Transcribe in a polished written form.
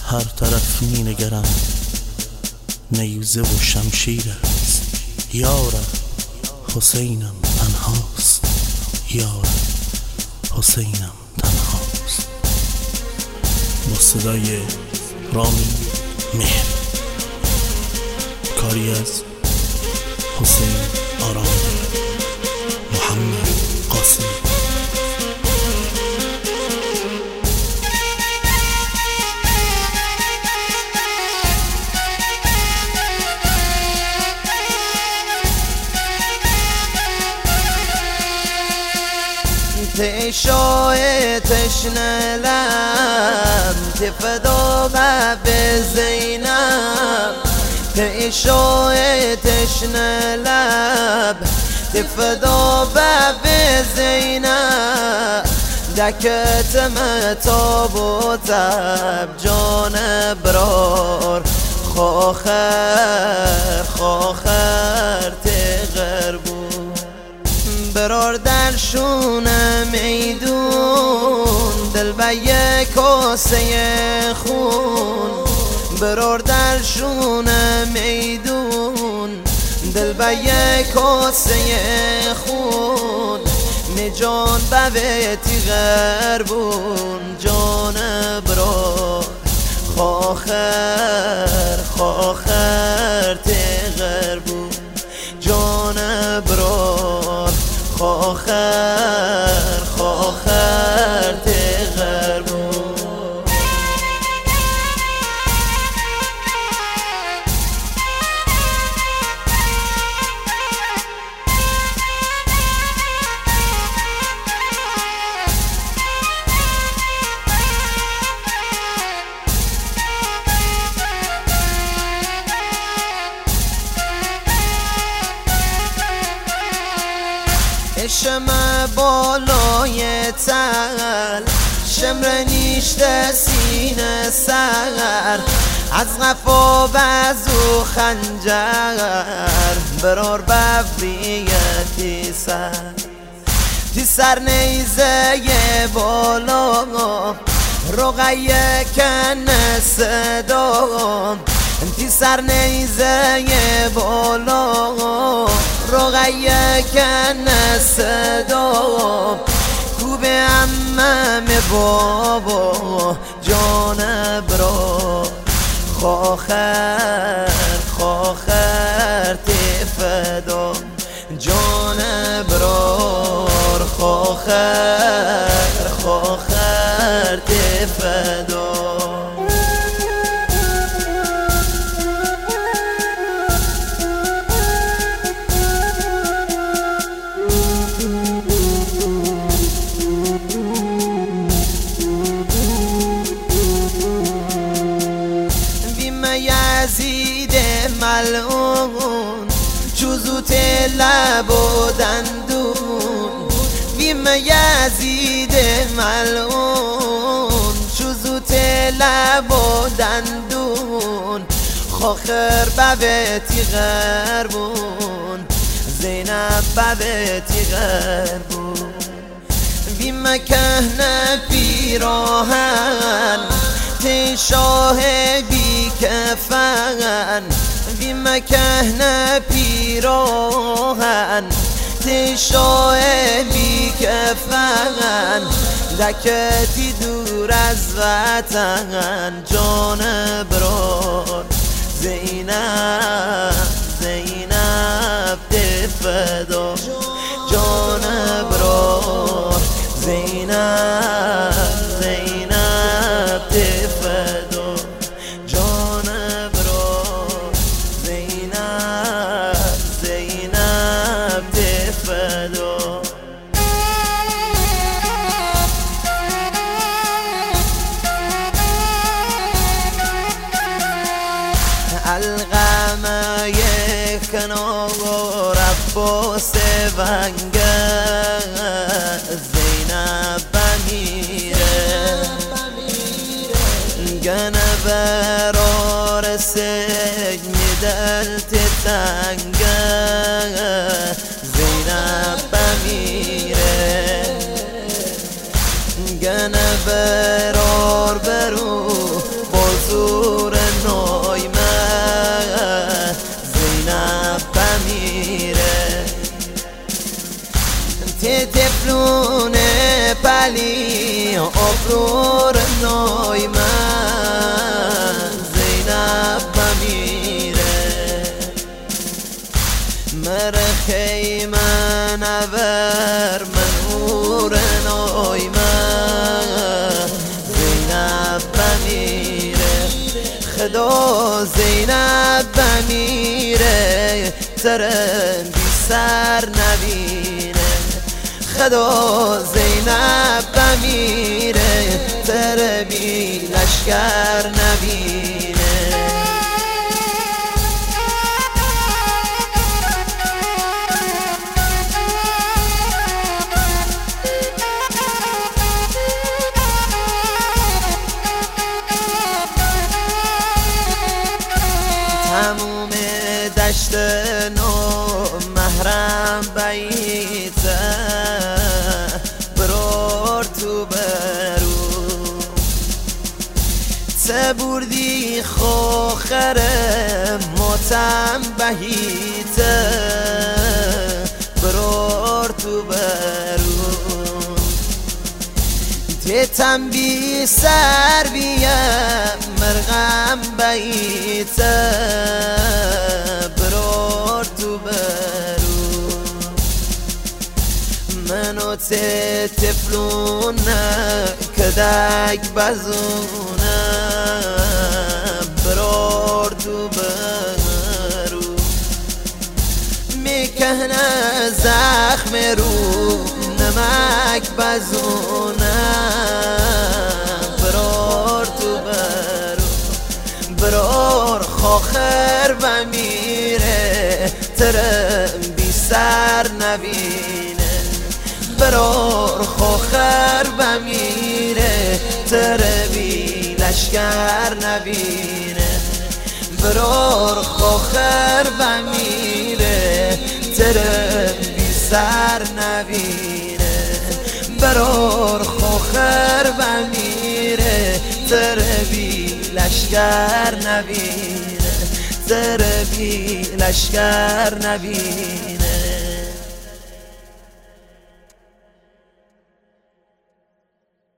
هر طرف می نگرم نیزه و شمشیر است. یارب حسینم تنهاست، یارب حسینم تنهاست. با صدای رامی مهر، کاری از حسین آرامی، محمد قاسمی. تشای تشنه لب تفدا به زینب، تشای تشنه لب تفدا به زینب. دکت متاب و تب جان برار خاخر تغر بود. برار در شونه میدون دل به یک کاسه خون. برار در شونه میدون دل به یک کاسه خون. جان به بیتی غربون جان برار خاخر تغر بود. جان برار خاخر تغر بود. شم بالای تل شمر نیشته سینه سر. از غفا بزو خنجر برار بفریتی سر نیزه بالا رقیه کنه صدا. انتی سر نیزه بالا رقیه کنه صدا. کوبه امم بابا جان برار خاخر تفدا. جان برار خاخر تفدا. یزید ملعون جزوت لب و دندون. ویم یزید ملعون جزوت لب و دندون. خاخر ببتی غربون زینب ببتی غربون. ویم کهنه پیراهن شاه بی کفن. ویم کهنه پیراهن شاه بی کفن. دکتی دور از وطن جان برار زینب تفدا. جان برار زینب تفدا. جان برار زینب تفدا. القمه کنار عباس ونگه زینب بمیره. گنه برار سجن دلت تنگه زینب بمیره. گنه برار برو بازو تفلور نای من زینب بمیره مرخی من ابر منور نای من زینب بمیره خدا زینب بمیره ترم بی سر نبینه خدا زینب بمیره تر بی لشکر نبینه تموم دشت نو محرم بیته برور تو برو تبوردی خوخر متم بهیته برور تو برو تیتم بی سر بیم مرغم بیته برور تو برو منو تفلون کدک بزونه برور تو برو میکنه زخم رو نمک بزونه برور تو برو برور خوخر بمیره ترم بی سر نبینه برور خوخر بمیره تر بی لشکر نبینه برور خوخر بمیره تر بی سر نبینه برور خوخر بمیره تر بی لشکر نبینه تر بی لشکر نبینه